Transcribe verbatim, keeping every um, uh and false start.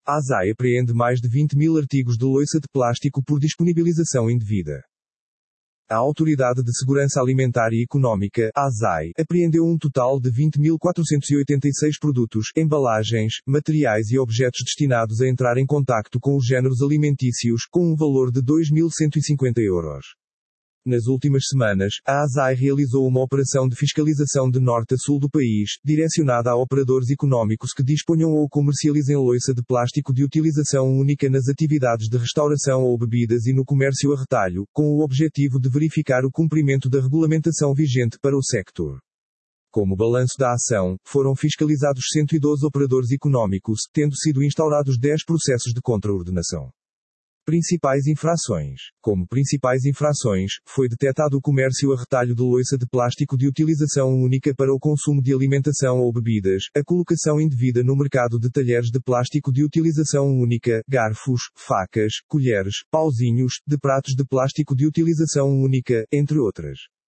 A ASAI apreende mais de vinte mil artigos de louça de plástico por disponibilização indevida. A Autoridade de Segurança Alimentar e Económica, ASAI, apreendeu um total de vinte mil quatrocentos e oitenta e seis produtos, embalagens, materiais e objetos destinados a entrar em contacto com os géneros alimentícios, com um valor de dois mil cento e cinquenta euros. Nas últimas semanas, a ASAI realizou uma operação de fiscalização de norte a sul do país, direcionada a operadores económicos que disponham ou comercializem louça de plástico de utilização única nas atividades de restauração ou bebidas e no comércio a retalho, com o objetivo de verificar o cumprimento da regulamentação vigente para o sector. Como balanço da ação, foram fiscalizados cento e doze operadores económicos, tendo sido instaurados dez processos de contraordenação. Principais infrações. Como principais infrações, foi detectado o comércio a retalho de louça de plástico de utilização única para o consumo de alimentação ou bebidas, a colocação indevida no mercado de talheres de plástico de utilização única, garfos, facas, colheres, pauzinhos, de pratos de plástico de utilização única, entre outras.